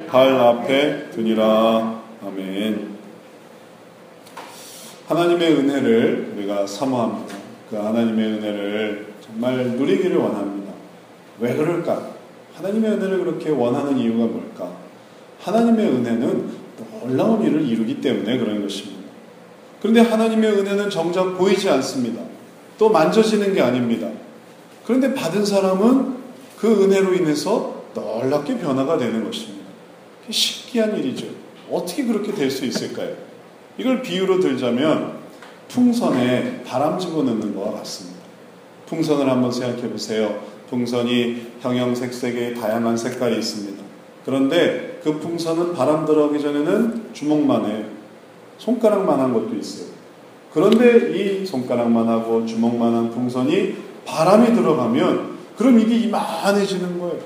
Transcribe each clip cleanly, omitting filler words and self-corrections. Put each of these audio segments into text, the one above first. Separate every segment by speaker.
Speaker 1: 발 앞에 두니라. 아멘. 하나님의 은혜를 우리가 사모합니다. 그 하나님의 은혜를 정말 누리기를 원합니다. 왜 그럴까? 하나님의 은혜를 그렇게 원하는 이유가 뭘까? 하나님의 은혜는 놀라운 일을 이루기 때문에 그런 것입니다. 그런데 하나님의 은혜는 정작 보이지 않습니다. 또 만져지는 게 아닙니다. 그런데 받은 사람은 그 은혜로 인해서 놀랍게 변화가 되는 것입니다. 신기한 일이죠. 어떻게 그렇게 될 수 있을까요? 이걸 비유로 들자면 풍선에 바람 집어넣는 것과 같습니다. 풍선을 한번 생각해 보세요. 풍선이 형형색색의 다양한 색깔이 있습니다. 그런데 그 풍선은 바람 들어가기 전에는 주먹만 해요. 손가락만한 것도 있어요. 그런데 이 손가락만하고 주먹만한 풍선이 바람이 들어가면 그럼 이게 이만해지는 거예요.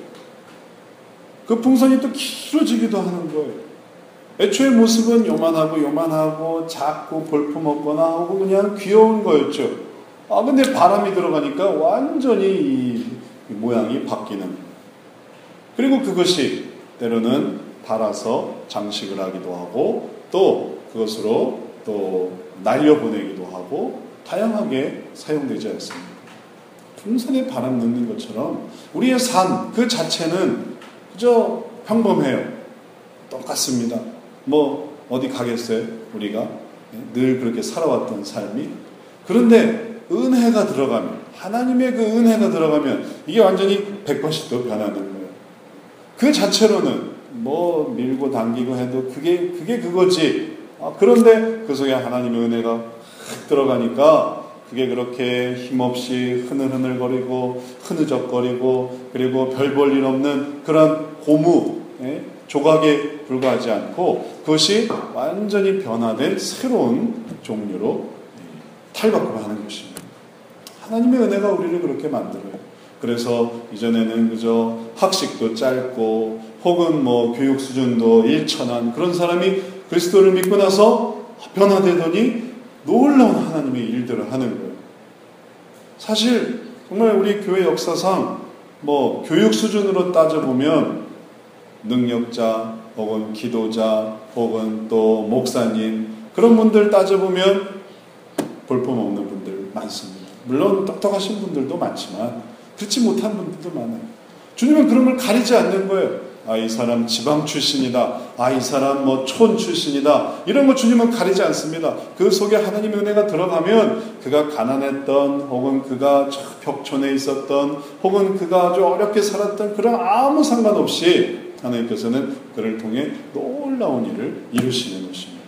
Speaker 1: 그 풍선이 또 길어지기도 하는 거예요. 애초에 모습은 요만하고 작고 볼품없거나 하고 그냥 귀여운 거였죠. 근데 바람이 들어가니까 완전히 이 모양이 바뀌는 거예요. 그리고 그것이 때로는 달아서 장식을 하기도 하고 또 그것으로 또 날려보내기도 하고 다양하게 사용되지 않습니다. 풍선에 바람 넣는 것처럼 우리의 삶 그 자체는 그저 평범해요. 똑같습니다. 뭐 어디 가겠어요? 우리가 늘 그렇게 살아왔던 삶이. 그런데 은혜가 들어가면, 하나님의 그 은혜가 들어가면 이게 완전히 180도 변하는 거예요. 그 자체로는 뭐 밀고 당기고 해도 그게 그거지. 그런데 그 속에 하나님의 은혜가 확 들어가니까 그게 그렇게 힘없이 흐느흐느거리고 흐느적거리고 그리고 별 볼 일 없는 그런 고무 조각에 불과하지 않고 그것이 완전히 변화된 새로운 종류로 탈바꿈하는 것입니다. 하나님의 은혜가 우리를 그렇게 만들어요. 그래서 이전에는 그저 학식도 짧고 혹은 뭐 교육 수준도 일천한 그런 사람이 그리스도를 믿고 나서 변화되더니 놀라운 하나님의 일들을 하는 거예요. 사실 정말 우리 교회 역사상 뭐 교육 수준으로 따져보면 능력자 혹은 기도자 혹은 또 목사님 그런 분들 따져보면 볼품없는 분들 많습니다. 물론 똑똑하신 분들도 많지만 그렇지 못한 분들도 많아요. 주님은 그런 걸 가리지 않는 거예요. 이 사람 지방 출신이다. 이 사람 뭐 촌 출신이다. 이런 거 주님은 가리지 않습니다. 그 속에 하나님의 은혜가 들어가면 그가 가난했던 혹은 그가 저 벽촌에 있었던 혹은 그가 아주 어렵게 살았던 그런 아무 상관없이 하나님께서는 그를 통해 놀라운 일을 이루시는 것입니다.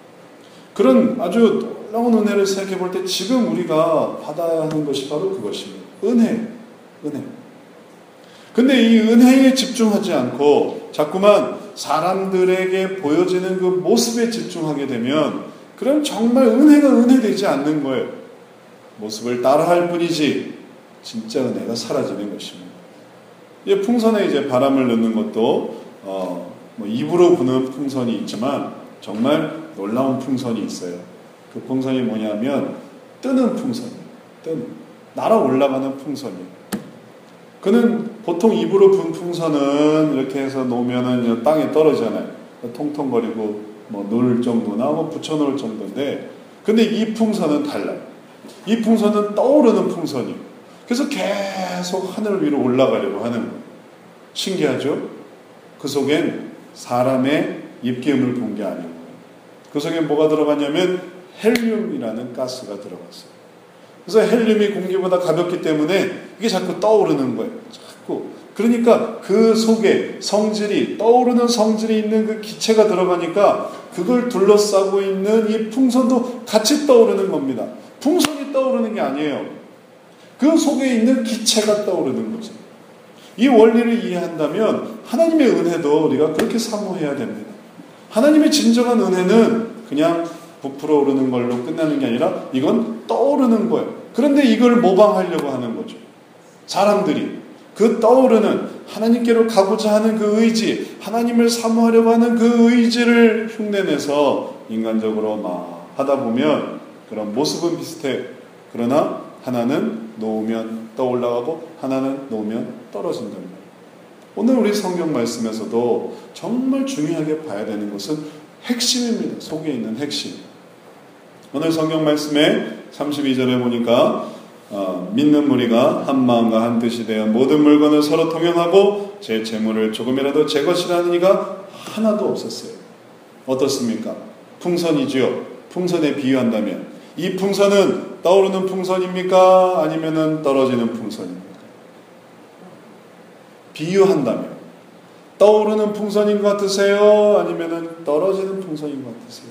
Speaker 1: 그런 아주 놀라운 은혜를 생각해 볼 때 지금 우리가 받아야 하는 것이 바로 그것입니다. 은혜. 근데 이 은혜에 집중하지 않고 자꾸만 사람들에게 보여지는 그 모습에 집중하게 되면 그럼 정말 은혜가 은혜되지 않는 거예요. 모습을 따라할 뿐이지 진짜 은혜가 사라지는 것입니다. 풍선에 이제 바람을 넣는 것도 뭐 입으로 부는 풍선이 있지만 정말 놀라운 풍선이 있어요. 그 풍선이 뭐냐면 뜨는 풍선이에요. 날아 올라가는 풍선이에요. 그는 보통 입으로 분 풍선은 이렇게 해서 놓으면은 땅에 떨어지잖아요. 통통거리고 뭐 놓을 정도나 뭐 붙여놓을 정도인데, 근데 이 풍선은 달라요. 이 풍선은 떠오르는 풍선이에요. 그래서 계속 하늘 위로 올라가려고 하는 거예요. 신기하죠? 그 속엔 사람의 입기음을 본 게 아니에요. 그 속엔 뭐가 들어갔냐면 헬륨이라는 가스가 들어갔어요. 그래서 헬륨이 공기보다 가볍기 때문에 이게 자꾸 떠오르는 거예요. 자꾸. 그러니까 그 속에 성질이, 떠오르는 성질이 있는 그 기체가 들어가니까 그걸 둘러싸고 있는 이 풍선도 같이 떠오르는 겁니다. 풍선이 떠오르는 게 아니에요. 그 속에 있는 기체가 떠오르는 거죠. 이 원리를 이해한다면 하나님의 은혜도 우리가 그렇게 사모해야 됩니다. 하나님의 진정한 은혜는 그냥 부풀어 오르는 걸로 끝나는 게 아니라 이건 떠오르는 거예요. 그런데 이걸 모방하려고 하는 거죠. 사람들이 그 떠오르는 하나님께로 가고자 하는 그 의지, 하나님을 사모하려고 하는 그 의지를 흉내내서 인간적으로 막 하다 보면 그런 모습은 비슷해요. 그러나 하나는 놓으면 떠올라가고 하나는 놓으면 떨어진단 말이에요. 오늘 우리 성경 말씀에서도 정말 중요하게 봐야 되는 것은 핵심입니다. 속에 있는 핵심. 오늘 성경 말씀에 32절에 보니까 믿는 무리가 한 마음과 한 뜻이 되어 모든 물건을 서로 통용하고 제 재물을 조금이라도 제 것이라는 이가 하나도 없었어요. 어떻습니까? 풍선이지요. 풍선에 비유한다면 이 풍선은 떠오르는 풍선입니까? 아니면 떨어지는 풍선입니까? 비유한다면 떠오르는 풍선인 것 같으세요? 아니면 떨어지는 풍선인 것 같으세요?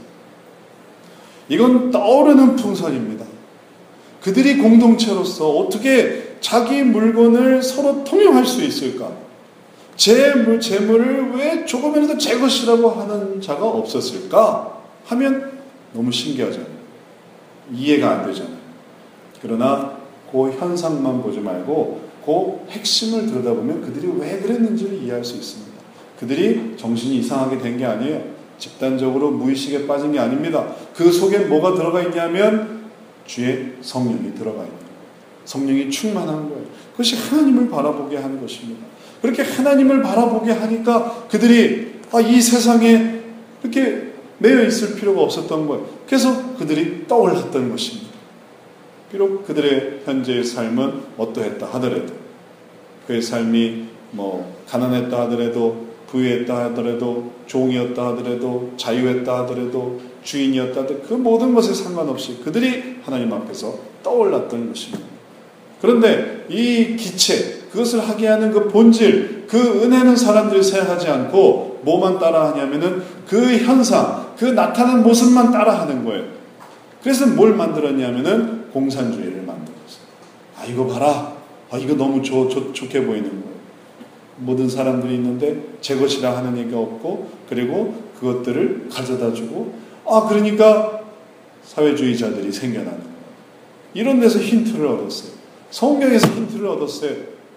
Speaker 1: 이건 떠오르는 풍선입니다. 그들이 공동체로서 어떻게 자기 물건을 서로 통용할 수 있을까? 제 재물을 왜 조금이라도 제 것이라고 하는 자가 없었을까? 하면 너무 신기하잖아요. 이해가 안 되잖아요. 그러나 그 현상만 보지 말고 그 핵심을 들여다보면 그들이 왜 그랬는지를 이해할 수 있습니다. 그들이 정신이 이상하게 된 게 아니에요. 집단적으로 무의식에 빠진 게 아닙니다. 그 속에 뭐가 들어가 있냐면 주의 성령이 들어가 있는 거예요. 성령이 충만한 거예요. 그것이 하나님을 바라보게 하는 것입니다. 그렇게 하나님을 바라보게 하니까 그들이 이 세상에 그렇게 매여 있을 필요가 없었던 거예요. 그래서 그들이 떠올랐던 것입니다. 비록 그들의 현재의 삶은 어떠했다 하더라도, 그의 삶이 가난했다 하더라도, 부유했다 하더라도, 종이었다 하더라도, 자유했다 하더라도, 주인이었다 하더라도 그 모든 것에 상관없이 그들이 하나님 앞에서 떠올랐던 것입니다. 그런데 이 기체, 그것을 하게 하는 그 본질, 그 은혜는 사람들이 생각하지 않고 뭐만 따라하냐면은 그 현상, 그 나타난 모습만 따라하는 거예요. 그래서 뭘 만들었냐면은 공산주의를 만들었어요. 이거 봐라. 이거 너무 좋게 보이는 거예요. 모든 사람들이 있는데 제 것이라 하는 얘기가 없고, 그리고 그것들을 가져다 주고, 그러니까 사회주의자들이 생겨나는 거예요. 이런 데서 힌트를 얻었어요. 성경에서 힌트를 얻었어요.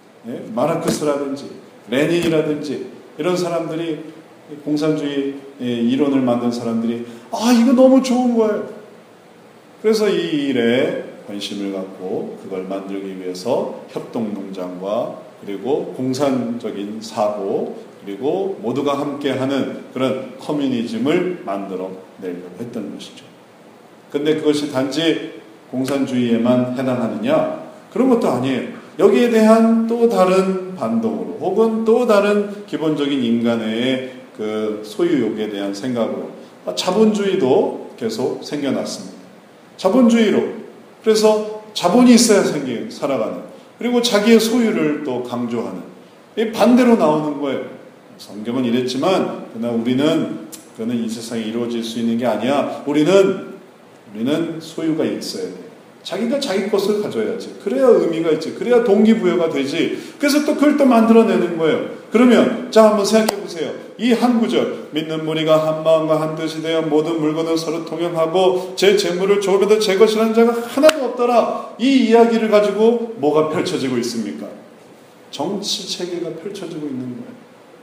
Speaker 1: 마르크스라든지 레닌이라든지 이런 사람들이, 공산주의 이론을 만든 사람들이 이거 너무 좋은 거예요. 그래서 이 일에 관심을 갖고 그걸 만들기 위해서 협동농장과 그리고 공산적인 사고, 그리고 모두가 함께하는 그런 커뮤니즘을 만들어 내려고 했던 것이죠. 근데 그것이 단지 공산주의에만 해당하느냐? 그런 것도 아니에요. 여기에 대한 또 다른 반동으로, 혹은 또 다른 기본적인 인간의 그 소유욕에 대한 생각으로 자본주의도 계속 생겨났습니다. 자본주의로, 그래서 자본이 있어야 살아가는, 그리고 자기의 소유를 또 강조하는, 반대로 나오는 거예요. 성경은 이랬지만 그러나 그거는 이 세상에 이루어질 수 있는 게 아니야. 우리는 소유가 있어야 돼. 자기가 자기 것을 가져야지. 그래야 의미가 있지. 그래야 동기부여가 되지. 그래서 또 그걸 또 만들어내는 거예요. 그러면 자, 한번 생각해 보세요. 이 한 구절, 믿는 무리가 한 마음과 한 뜻이 되어 모든 물건을 서로 통용하고 제 재물을 조금이라도 제 것이라는 자가 하나도 없더라. 이 이야기를 가지고 뭐가 펼쳐지고 있습니까? 정치 체계가 펼쳐지고 있는 거예요.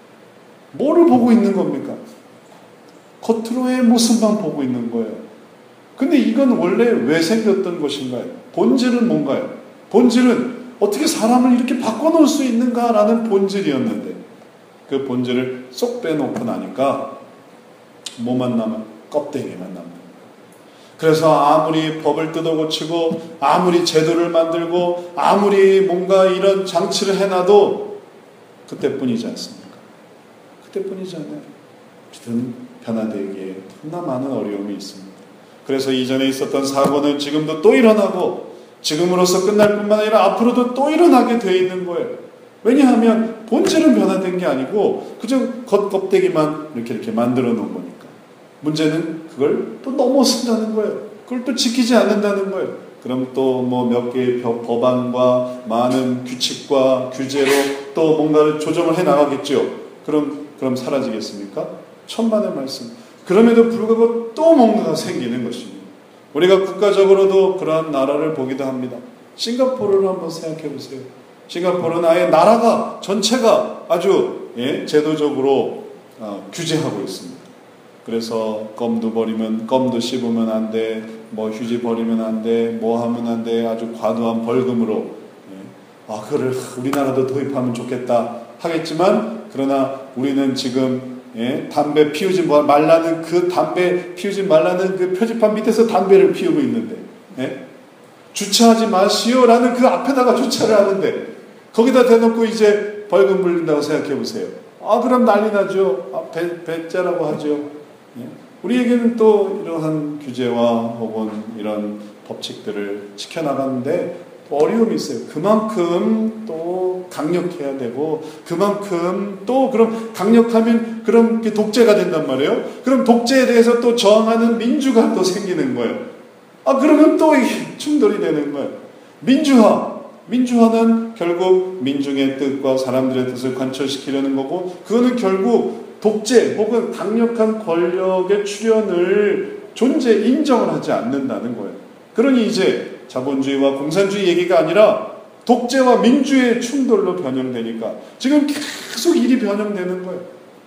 Speaker 1: 뭐를 보고 있는 겁니까? 겉으로의 모습만 보고 있는 거예요. 근데 이건 원래 왜 생겼던 것인가요? 본질은 뭔가요? 본질은 어떻게 사람을 이렇게 바꿔놓을 수 있는가라는 본질이었는데, 그 본질을 쏙 빼놓고 나니까 뭐만 남아? 껍데기만 남는. 그래서 아무리 법을 뜯어고치고 아무리 제도를 만들고 아무리 뭔가 이런 장치를 해놔도 그때뿐이지 않습니까? 그때뿐이잖아요. 변화되기에 너무나 많은 어려움이 있습니다. 그래서 이전에 있었던 사고는 지금도 또 일어나고, 지금으로서 끝날 뿐만 아니라 앞으로도 또 일어나게 되어 있는 거예요. 왜냐하면 본질은 변화된 게 아니고 그저 겉껍데기만 이렇게 만들어 놓은 거니까. 문제는 그걸 또 넘어선다는 거예요. 그걸 또 지키지 않는다는 거예요. 그럼 또 몇 개의 법안과 많은 규칙과 규제로 또 뭔가를 조정을 해 나가겠죠. 그럼 사라지겠습니까? 천만의 말씀. 그럼에도 불구하고 또 뭔가가 생기는 것입니다. 우리가 국가적으로도 그러한 나라를 보기도 합니다. 싱가포르를 한번 생각해 보세요. 싱가포르는 아예 나라가 전체가 아주 제도적으로 규제하고 있습니다. 그래서 껌도 버리면, 껌도 씹으면 안 돼, 휴지 버리면 안 돼, 뭐 하면 안 돼, 아주 과도한 벌금으로 그거를 우리나라도 도입하면 좋겠다 하겠지만 그러나 우리는 지금 담배 피우지 말라는 그 담배 피우지 말라는 그 표지판 밑에서 담배를 피우고 있는데 주차하지 마시오라는 그 앞에다가 주차를 하는데 거기다 대놓고 이제 벌금 물린다고 생각해 보세요. 그럼 난리 나죠. 배째라고 하죠. 우리에게는 또 이러한 규제와 혹은 이런 법칙들을 지켜나가는데 어려움이 있어요. 그만큼 또 강력해야 되고 그만큼 또 그럼 강력하면 그럼 독재가 된단 말이에요. 그럼 독재에 대해서 또 저항하는 민주가 또 생기는 거예요. 그러면 또 충돌이 되는 거예요. 민주화는 결국 민중의 뜻과 사람들의 뜻을 관철시키려는 거고 그거는 결국 독재 혹은 강력한 권력의 출현을 인정을 하지 않는다는 거예요. 그러니 이제 자본주의와 공산주의 얘기가 아니라 독재와 민주의 충돌로 변형되니까 지금 계속 일이 변형되는 거예요.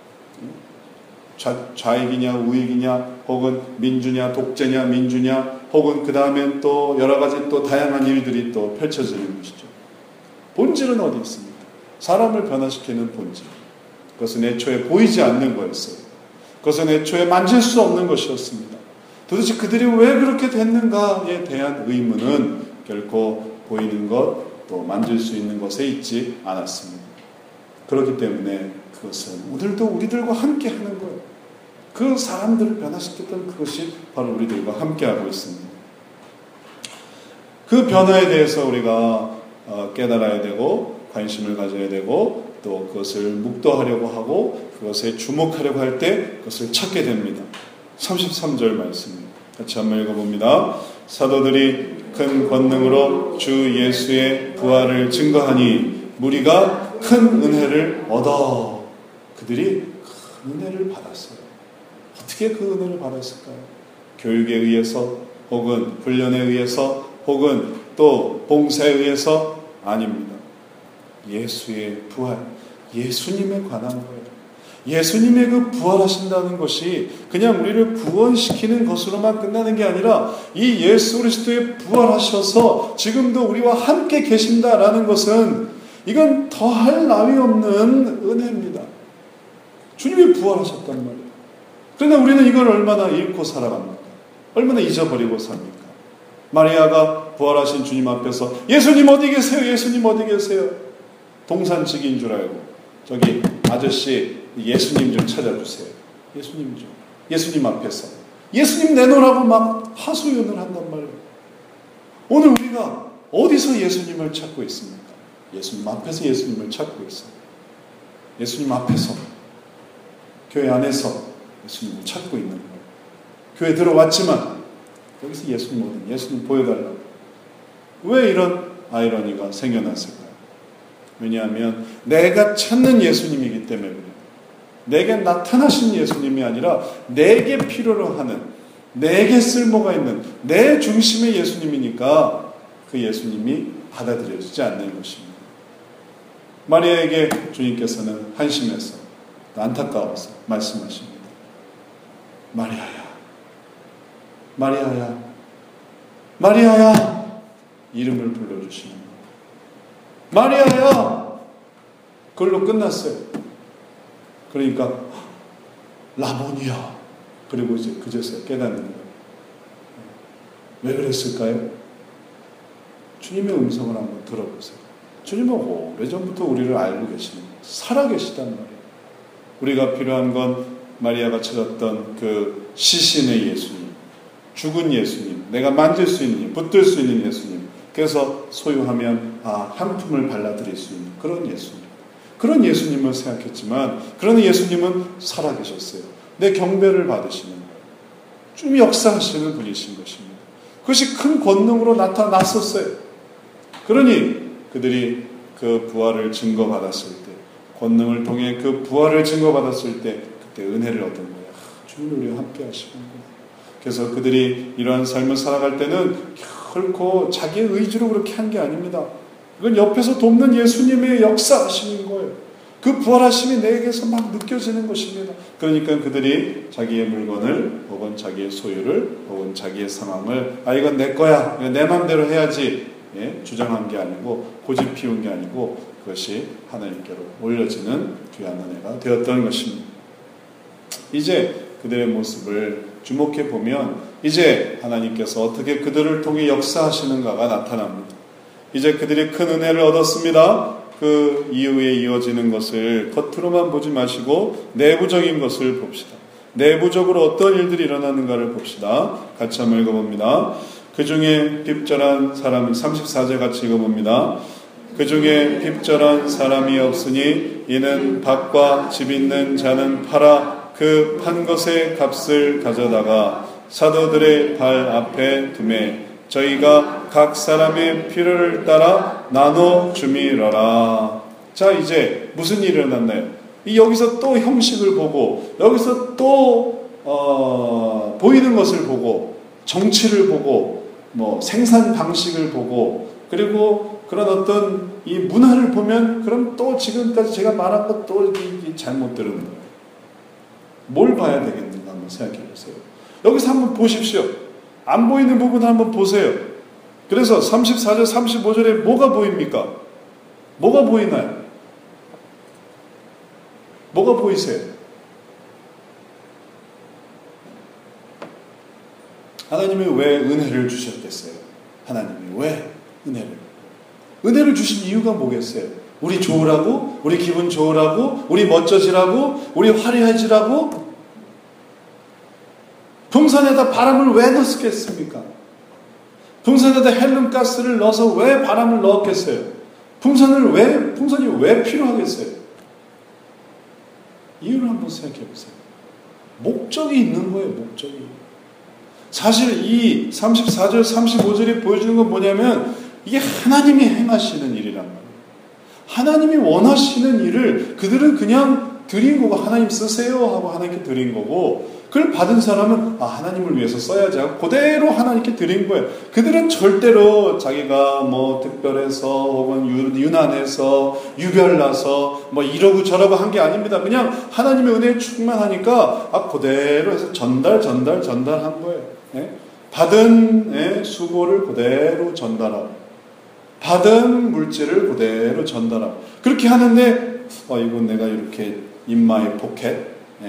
Speaker 1: 좌익이냐 우익이냐 혹은 민주냐 독재냐 민주냐 혹은 그 다음엔 또 여러 가지 또 다양한 일들이 또 펼쳐지는 것이죠. 본질은 어디 있습니까? 사람을 변화시키는 본질. 그것은 애초에 보이지 않는 거였어요. 그것은 애초에 만질 수 없는 것이었습니다. 도대체 그들이 왜 그렇게 됐는가에 대한 의문은 결코 보이는 것, 또 만질 수 있는 것에 있지 않았습니다. 그렇기 때문에 그것은 오늘도 우리들과 함께 하는 거예요. 그 사람들을 변화시켰던 그것이 바로 우리들과 함께 하고 있습니다. 그 변화에 대해서 우리가 깨달아야 되고 관심을 가져야 되고 또 그것을 묵도하려고 하고 그것에 주목하려고 할 때 그것을 찾게 됩니다. 33절 말씀입니다. 같이 한번 읽어봅니다. 사도들이 큰 권능으로 주 예수의 부활을 증거하니 무리가 큰 은혜를 얻어. 그들이 큰 은혜를 받았어요. 어떻게 그 은혜를 받았을까요? 교육에 의해서 혹은 훈련에 의해서 혹은 또 봉사에 의해서 아닙니다. 예수의 부활, 예수님에 관한 거예요. 예수님의 그 부활하신다는 것이 그냥 우리를 구원시키는 것으로만 끝나는 게 아니라 이 예수 그리스도의 부활하셔서 지금도 우리와 함께 계신다라는 것은 이건 더할 나위 없는 은혜입니다. 주님이 부활하셨단 말이에요. 그러나 우리는 이걸 얼마나 잃고 살아갑니까? 얼마나 잊어버리고 삽니까? 마리아가 부활하신 주님 앞에서 예수님 어디 계세요? 예수님 어디 계세요? 동산직인 줄 알고 저기 아저씨 예수님 좀 찾아주세요. 예수님 좀. 예수님 앞에서. 예수님 내놓으라고 막 하소연을 한단 말이에요. 오늘 우리가 어디서 예수님을 찾고 있습니까? 예수님 앞에서 예수님을 찾고 있어요. 예수님 앞에서 교회 안에서 예수님을 찾고 있는 거예요. 교회 들어왔지만 여기서 예수님 어디? 예수님 보여달라고. 왜 이런 아이러니가 생겨났을까요? 왜냐하면 내가 찾는 예수님이기 때문에 그래요. 내게 나타나신 예수님이 아니라 내게 필요로 하는, 내게 쓸모가 있는 내 중심의 예수님이니까 그 예수님이 받아들여지지 않는 것입니다. 마리아에게 주님께서는 한심해서 안타까워서 말씀하십니다. 마리아야, 마리아야, 마리아야 이름을 불러주시는 거예요. 마리아야 그걸로 끝났어요. 그러니까 라보니야 그리고 이제 그제서야 깨닫는 거예요. 왜 그랬을까요? 주님의 음성을 한번 들어보세요. 주님은 오래전부터 우리를 알고 계시는 거예요. 살아계시단 말이에요. 우리가 필요한 건 마리아가 찾았던 그 시신의 예수님, 죽은 예수님, 내가 만질 수 있는, 붙들 수 있는 예수님, 그래서 소유하면 한 품을 발라드릴 수 있는 그런 예수님. 그런 예수님을 생각했지만 그런 예수님은 살아계셨어요. 내 경배를 받으시는 거예요. 주님이 역사하시는 분이신 것입니다. 그것이 큰 권능으로 나타났었어요. 그러니 그들이 그 부활을 증거받았을 때, 권능을 통해 그 부활을 증거받았을 때 그때 은혜를 얻은 거예요. 주님이 우리와 함께 하시는 거예요. 그래서 그들이 이러한 삶을 살아갈 때는 결코 자기의 의지로 그렇게 한 게 아닙니다. 이건 옆에서 돕는 예수님의 역사하시는 거예요. 그 부활하심이 내게서 막 느껴지는 것입니다. 그러니까 그들이 자기의 물건을 혹은 자기의 소유를 혹은 자기의 상황을 이건 내 거야, 이건 내 마음대로 해야지 주장한 게 아니고 고집 피운 게 아니고 그것이 하나님께로 올려지는 귀한 은혜가 되었던 것입니다. 이제 그들의 모습을 주목해 보면 이제 하나님께서 어떻게 그들을 통해 역사하시는가가 나타납니다. 이제 그들이 큰 은혜를 얻었습니다. 그 이후에 이어지는 것을 겉으로만 보지 마시고 내부적인 것을 봅시다. 내부적으로 어떤 일들이 일어나는가를 봅시다. 같이 한번 읽어봅니다. 그 중에 핍절한 사람이 34절 같이 읽어봅니다. 그 중에 핍절한 사람이 없으니 이는 밭과 집 있는 자는 팔아 그 판 것의 값을 가져다가 사도들의 발 앞에 두매 저희가 각 사람의 필요를 따라 나눠 주미러라. 자, 이제 무슨 일이 일어났나요? 여기서 또 형식을 보고 여기서 또 보이는 것을 보고 정치를 보고 생산 방식을 보고 그리고 그런 어떤 이 문화를 보면 그럼 또 지금까지 제가 말한 것 또 잘못 들은 거예요. 뭘 봐야 되겠는가 한번 생각해 보세요. 여기서 한번 보십시오. 안 보이는 부분을 한번 보세요. 그래서 34절 35절에 뭐가 보입니까? 뭐가 보이나요? 뭐가 보이세요? 하나님이 왜 은혜를 주셨겠어요? 하나님이 왜 은혜를 주신 이유가 뭐겠어요? 우리 좋으라고? 우리 기분 좋으라고? 우리 멋져지라고? 우리 화려해지라고? 풍선에다 바람을 왜 넣었겠습니까? 풍선에다 헬륨가스를 넣어서 왜 바람을 넣었겠어요? 풍선이 왜 필요하겠어요? 이유를 한번 생각해 보세요. 목적이 있는 거예요, 목적이. 사실 이 34절, 35절이 보여주는 건 뭐냐면 이게 하나님이 행하시는 일이란 말이에요. 하나님이 원하시는 일을 그들은 그냥 드린 거고 하나님 쓰세요 하고 하나님께 드린 거고 그걸 받은 사람은 하나님을 위해서 써야지 하고 그대로 하나님께 드린 거예요. 그들은 절대로 자기가 특별해서 혹은 유난해서 유별나서 이러고 저러고 한 게 아닙니다. 그냥 하나님의 은혜에 충만하니까 그대로 해서 전달한 거예요. 받은 수고를 그대로 전달하고 받은 물질을 그대로 전달하고 그렇게 하는데 이거 내가 이렇게 인마의 포켓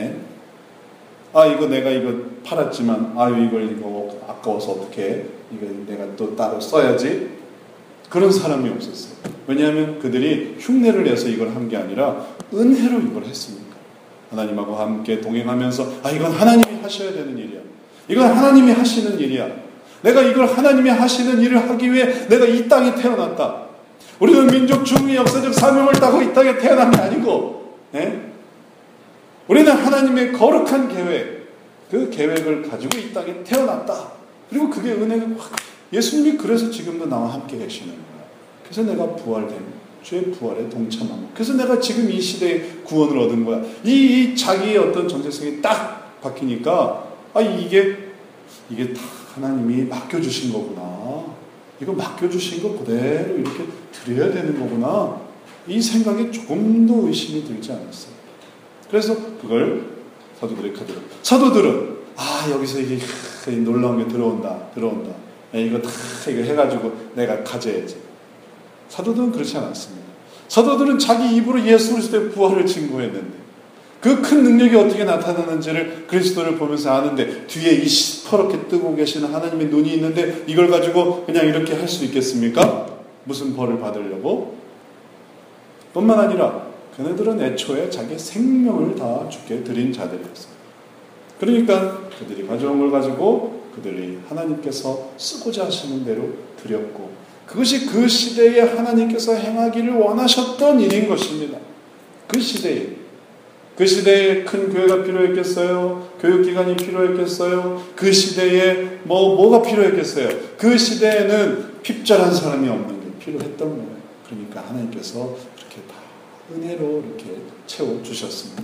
Speaker 1: 이거 내가 이거 팔았지만 이거 아까워서 어떻게 이거 내가 또 따로 써야지 그런 사람이 없었어요. 왜냐하면 그들이 흉내를 내서 이걸 한 게 아니라 은혜로 이걸 했으니까 하나님하고 함께 동행하면서 이건 하나님이 하셔야 되는 일이야. 이건 하나님이 하시는 일이야. 내가 이걸 하나님이 하시는 일을 하기 위해 내가 이 땅에 태어났다. 우리는 민족 중의 역사적 사명을 따고 이 땅에 태어난 게 아니고 우리는 하나님의 거룩한 계획 그 계획을 가지고 이 땅에 태어났다. 그리고 그게 은혜가 예수님이 그래서 지금도 나와 함께 계시는 거야. 그래서 내가 부활된 주의 부활에 동참하고 그래서 내가 지금 이 시대에 구원을 얻은 거야. 이 자기의 어떤 정체성이 딱 바뀌니까 이게 다 하나님이 맡겨주신 거구나. 이거 맡겨주신 거 그대로 이렇게 드려야 되는 거구나. 이 생각에 조금도 의심이 들지 않았어요. 그래서 그걸 사도들이 가져요. 사도들은 여기서 이게 놀라운 게 들어온다. 이거 다 이거 해가지고 내가 가져야지. 사도들은 그렇지 않았습니다. 사도들은 자기 입으로 예수 그리스도의 부활을 증거했는데 그 큰 능력이 어떻게 나타나는지를 그리스도를 보면서 아는데 뒤에 이 시퍼렇게 뜨고 계시는 하나님의 눈이 있는데 이걸 가지고 그냥 이렇게 할 수 있겠습니까? 무슨 벌을 받으려고? 뿐만 아니라 그네들은 애초에 자기의 생명을 다 주께 드린 자들이었어요. 그러니까 그들이 가져온 걸 가지고 그들이 하나님께서 쓰고자 하시는 대로 드렸고 그것이 그 시대에 하나님께서 행하기를 원하셨던 일인 것입니다. 그 시대에 큰 교회가 필요했겠어요? 교육기관이 필요했겠어요? 그 시대에 뭐가 필요했겠어요? 그 시대에는 핍절한 사람이 없는 게 필요했던 거예요. 그러니까 하나님께서 그렇게 다 은혜로 이렇게 채워주셨습니다.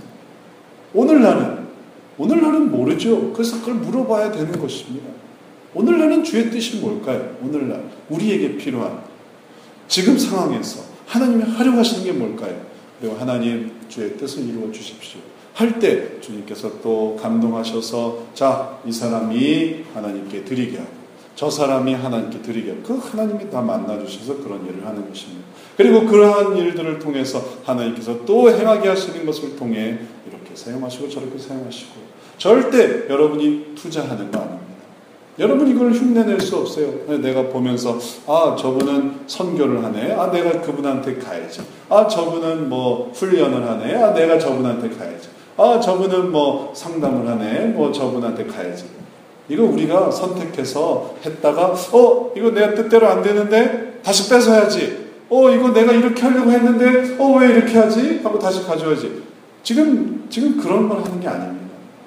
Speaker 1: 오늘날은 모르죠. 그래서 그걸 물어봐야 되는 것입니다. 오늘날은 주의 뜻이 뭘까요? 오늘날 우리에게 필요한 지금 상황에서 하나님이 하려고 하시는 게 뭘까요? 그리고 하나님 주의 뜻을 이루어 주십시오. 할 때 주님께서 또 감동하셔서 이 사람이 하나님께 드리게 하고 저 사람이 하나님께 드리게 그 하나님이 다 만나주셔서 그런 일을 하는 것입니다. 그리고 그러한 일들을 통해서 하나님께서 또 행하게 하시는 것을 통해 이렇게 사용하시고 저렇게 사용하시고 절대 여러분이 투자하는 거 아닙니다. 여러분 이걸 흉내낼 수 없어요. 내가 보면서 저분은 선교를 하네. 내가 그분한테 가야지. 저분은 뭐 훈련을 하네. 내가 저분한테 가야지. 저분은 뭐 상담을 하네. 저분한테 가야지. 이거 우리가 선택해서 했다가 이거 내가 뜻대로 안 되는데 다시 뺏어야지. 이거 내가 이렇게 하려고 했는데 왜 이렇게 하지? 하고 다시 가져야지. 지금 그런 걸 하는 게 아닙니다.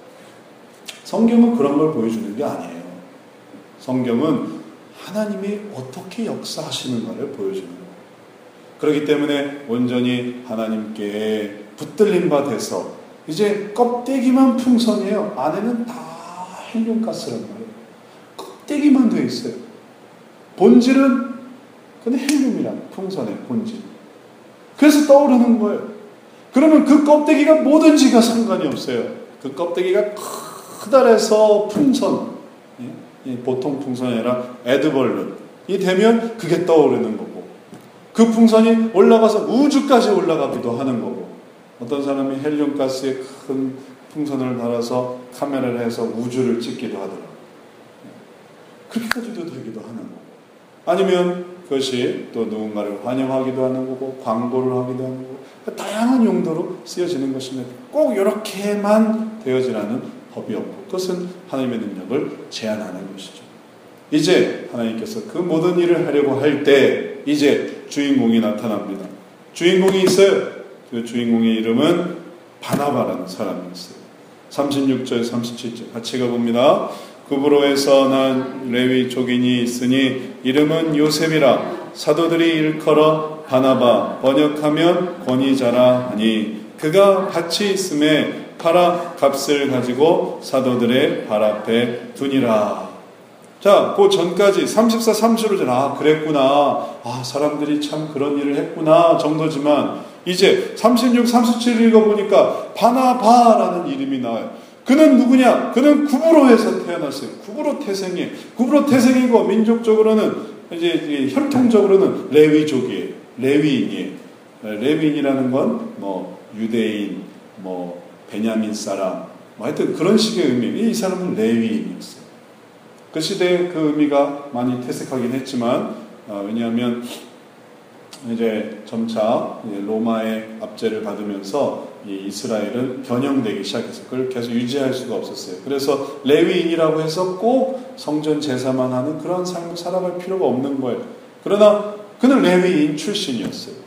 Speaker 1: 성경은 그런 걸 보여주는 게 아니에요. 성경은 하나님이 어떻게 역사하시는가를 보여주는 거예요. 그렇기 때문에 온전히 하나님께 붙들린 바 돼서 이제 껍데기만 풍선이에요. 안에는 다 헬륨가스란 말이에요. 껍데기만 되어 있어요. 본질은 그건 헬륨이란 풍선의 본질. 그래서 떠오르는 거예요. 그러면 그 껍데기가 뭐든지가 상관이 없어요. 그 껍데기가 커다래서 풍선, 보통 풍선이 아니라 에드벌룬이 되면 그게 떠오르는 거고, 그 풍선이 올라가서 우주까지 올라가기도 하는 거고, 어떤 사람이 헬륨가스에 큰 풍선을 달아서 카메라를 해서 우주를 찍기도 하더라고요. 그렇게까지도 되기도 하는 거고, 아니면 그것이 또 누군가를 환영하기도 하는 거고, 광고를 하기도 하는 거고, 다양한 용도로 쓰여지는 것입니다. 꼭 이렇게만 되어지라는 법이 없고, 그것은 하나님의 능력을 제한하는 것이죠. 이제 하나님께서 그 모든 일을 하려고 할 때 이제 주인공이 나타납니다. 주인공이 있어요. 그 주인공의 이름은 바나바라는 사람이었어요. 36절 37절 같이 가봅니다. 구브로에서 난 레위 족인이 있으니 이름은 요셉이라. 사도들이 일컬어 바나바, 번역하면 권위자라 하니 그가 밭이 있음에 팔아 값을 가지고 사도들의 발 앞에 두니라. 자, 그 전까지 34, 35절 그랬구나. 사람들이 참 그런 일을 했구나 정도지만 이제 36, 37 읽어보니까 바나바라는 이름이 나와요. 그는 누구냐? 그는 구브로에서 태어났어요. 구브로 태생이에요. 구브로 태생이고 민족적으로는 이제 혈통적으로는 레위족이에요. 레위인이에요. 레위인이라는 건 유대인, 베냐민 사람, 하여튼 그런 식의 의미. 이 사람은 레위인이었어요. 그 시대에 그 의미가 많이 퇴색하긴 했지만, 왜냐하면 이제 점차 로마의 압제를 받으면서 이 이스라엘은 변형되기 시작해서 그걸 계속 유지할 수가 없었어요. 그래서 레위인이라고 해서 꼭 성전 제사만 하는 그런 삶을 살아갈 필요가 없는 거예요. 그러나 그는 레위인 출신이었어요.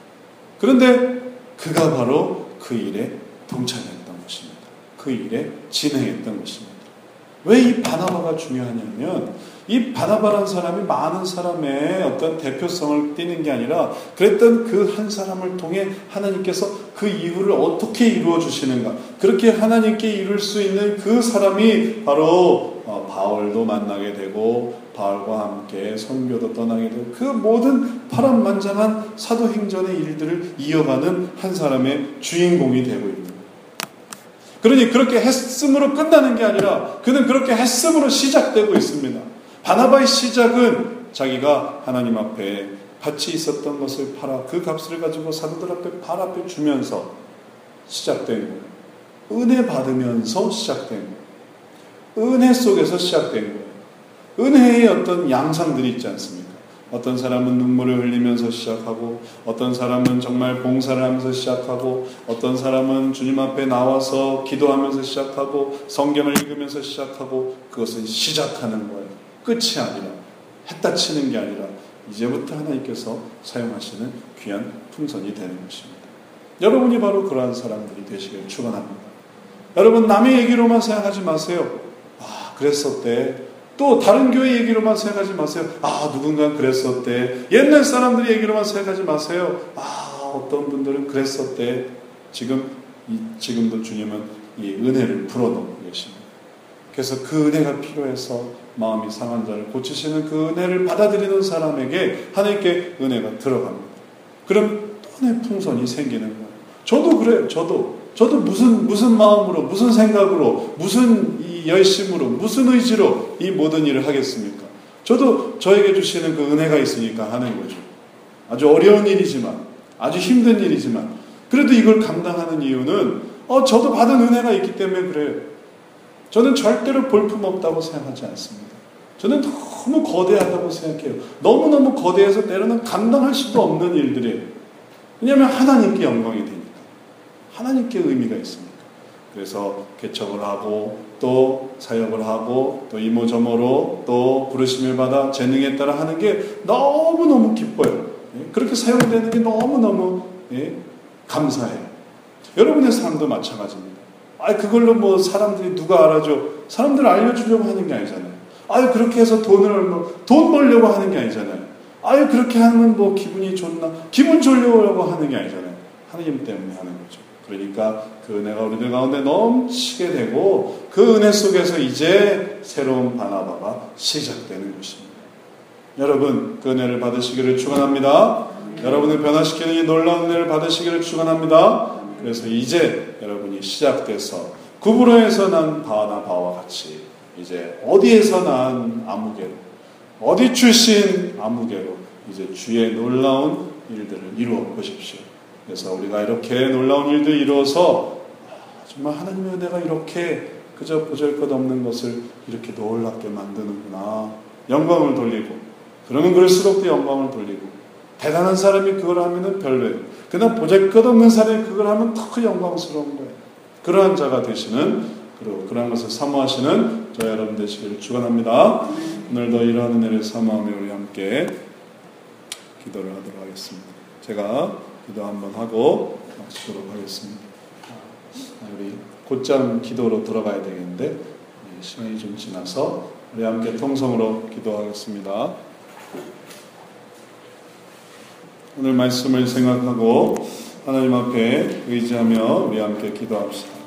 Speaker 1: 그런데 그가 바로 그 일에 동참했던 것입니다. 그 일에 진행했던 것입니다. 왜 이 바나바가 중요하냐면 이 바나바라는 사람이 많은 사람의 어떤 대표성을 띠는 게 아니라 그랬던 그 한 사람을 통해 하나님께서 그 이유를 어떻게 이루어 주시는가, 그렇게 하나님께 이룰 수 있는 그 사람이 바로 바울도 만나게 되고 바울과 함께 선교도 떠나게 되고 그 모든 파란만장한 사도행전의 일들을 이어가는 한 사람의 주인공이 되고 있는 거예요. 그러니 그렇게 했음으로 끝나는 게 아니라 그는 그렇게 했음으로 시작되고 있습니다. 바나바의 시작은 자기가 하나님 앞에 밭이 있었던 것을 팔아 그 값을 가지고 사도들 앞에 발 앞에 주면서 시작된 거예요. 은혜 받으면서 시작된 거예요. 은혜 속에서 시작된 거예요. 은혜의 어떤 양상들이 있지 않습니까? 어떤 사람은 눈물을 흘리면서 시작하고, 어떤 사람은 정말 봉사를 하면서 시작하고, 어떤 사람은 주님 앞에 나와서 기도하면서 시작하고, 성경을 읽으면서 시작하고, 그것은 시작하는 거예요. 끝이 아니라, 했다 치는 게 아니라 이제부터 하나님께서 사용하시는 귀한 풍선이 되는 것입니다. 여러분이 바로 그러한 사람들이 되시길 축원합니다. 여러분 남의 얘기로만 생각하지 마세요. 그랬었대. 또 다른 교회 얘기로만 생각하지 마세요. 누군가 그랬었대. 옛날 사람들의 얘기로만 생각하지 마세요. 어떤 분들은 그랬었대. 지금도 주님은 이 은혜를 불어넣고 계십니다. 그래서 그 은혜가 필요해서 마음이 상한 자를 고치시는 그 은혜를 받아들이는 사람에게 하나님께 은혜가 들어갑니다. 그럼 또 하나의 풍선이 생기는 거예요. 저도 그래요. 저도 무슨 마음으로, 무슨 생각으로, 무슨 이 열심으로, 무슨 의지로 이 모든 일을 하겠습니까? 저도 저에게 주시는 그 은혜가 있으니까 하는 거죠. 아주 어려운 일이지만, 아주 힘든 일이지만, 그래도 이걸 감당하는 이유는 저도 받은 은혜가 있기 때문에 그래요. 저는 절대로 볼품없다고 생각하지 않습니다. 저는 너무 거대하다고 생각해요. 너무너무 거대해서 때로는 감당할 수도 없는 일들이에요. 왜냐하면 하나님께 영광이 되니까. 하나님께 의미가 있으니까. 그래서 개척을 하고 또 사역을 하고 또 이모저모로 또 부르심을 받아 재능에 따라 하는 게 너무너무 기뻐요. 그렇게 사용되는 게 너무너무 감사해요. 여러분의 삶도 마찬가지입니다. 그걸로 뭐 사람들이 누가 알아줘? 사람들 알려주려고 하는 게 아니잖아요. 그렇게 해서 돈 벌려고 하는 게 아니잖아요. 그렇게 하면 뭐 기분이 좋나? 기분 좋으려고 하는 게 아니잖아요. 하나님 때문에 하는 거죠. 그러니까 그 은혜가 우리들 가운데 넘치게 되고 그 은혜 속에서 이제 새로운 바나바가 시작되는 것입니다. 여러분 그 은혜를 받으시기를 축원합니다. 여러분을 변화시키는 이 놀라운 은혜를 받으시기를 축원합니다. 그래서 이제 여러분이 시작돼서 구브로에서 난 바나바와 같이 이제 어디에서 난 아무개로, 어디 출신 아무개로 이제 주의 놀라운 일들을 이루어 보십시오. 그래서 우리가 이렇게 놀라운 일들을 이루어서 정말 하나님의 은혜가 이렇게 그저 보잘것없는 것을 이렇게 놀랍게 만드는구나. 영광을 돌리고, 그러면 그럴수록 또 영광을 돌리고, 대단한 사람이 그걸 하면은 별로예요. 그러나 보잘것없는 사람이 그걸 하면 더 영광스러운 거예요. 그러한 자가 되시는, 그리고 그러한 것을 사모하시는 저 여러분 되시기를 축원합니다. 오늘도 이러한 은혜를 사모하며 우리 함께 기도를 하도록 하겠습니다. 제가 기도 한번 하고 마치도록 하겠습니다. 우리 곧장 기도로 들어가야 되겠는데 시간이 좀 지나서 우리 함께 통성으로 기도하겠습니다. 오늘 말씀을 생각하고 하나님 앞에 의지하며 우리 함께 기도합시다.